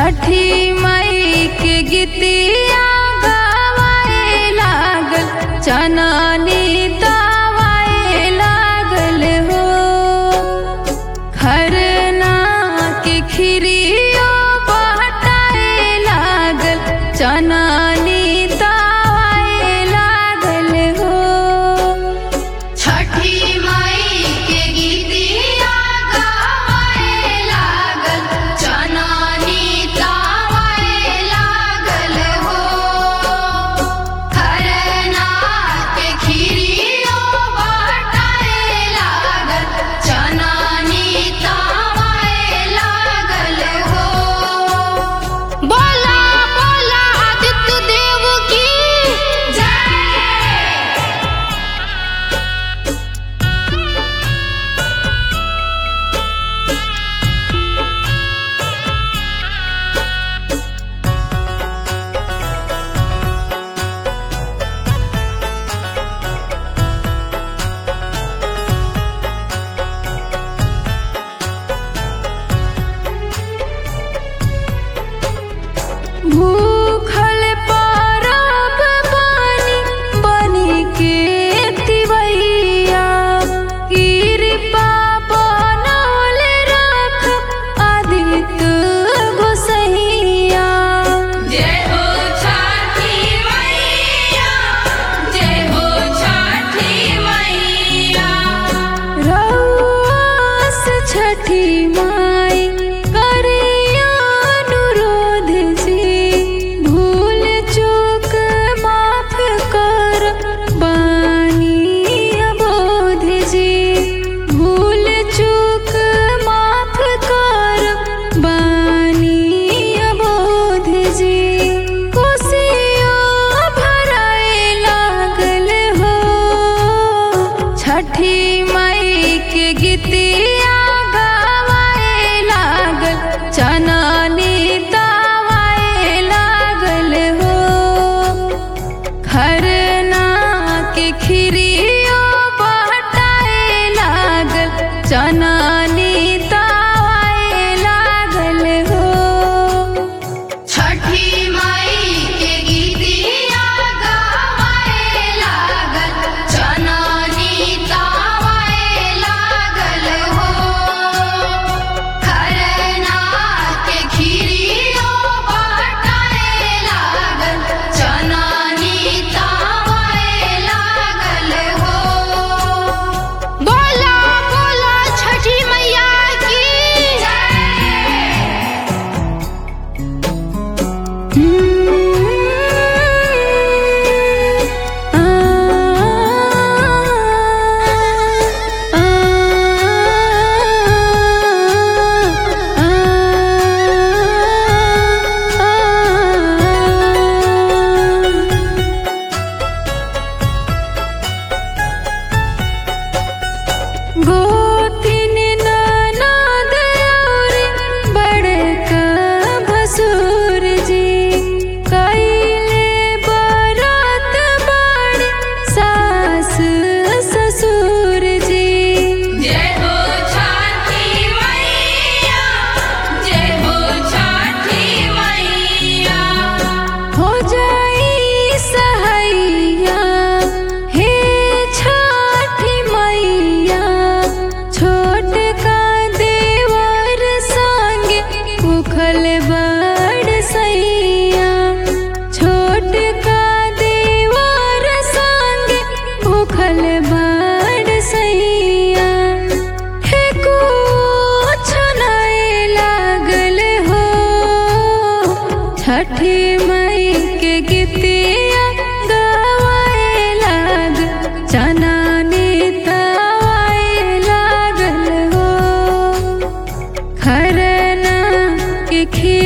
छठी माई के गीतिया गवाए लागल, चननी दवाए लागल हो। खरना के खीरियो बहटाए लागल, चननी दवाए लागल हो। छठी माई के गीतिया गवाए लागल, चननी दवाए लागल हो। खरना के खीरियो बहटाए लागल, चननी दवाए लागल हो। बोला बोला आदित्य देव की जय। भूखल परब बानी बनी के तिवैया, कृपा बनौल रख आदित्य गोसैया। जय हो छठी मैया, जय हो छठी मैया। रउआस छठी माई करिया अनुरोध जी, भूल चूक माफ कर बानी अबोध जी। भूल चूक माफ कर बानी अबोध जी। कोसिया भराए लागल हो, छठी माई के गीतिया गवाए लागल, चननी दवाए लागल हो। खरना के खीरियो बहटाए लागल, चननी दवाए लागल हो। छठी माई के गीतिया गवाए लागल, चननी दवाए लागल हो। खरना के खीरियो बहटाए लागल, चननी दवाए लागल हो। बोला बोला छठी मैया की जय। गोतिन ननद औरी बड़का भसुर जी, कइले बरत बड़ सास ससुर जी। जय हो छठी मैया, जय हो छठी मैया। हो जाई सहैया हे छठी मैया, छोट का देवर संगे भूखल बड़ सैया। छोट का देवर संगे भूखल बड़ सैया। हे कुछ नहीं लागल हो, छठी माई के गीतिया गवाए लागल, चननी दवाए लागल हो। खरना के खीर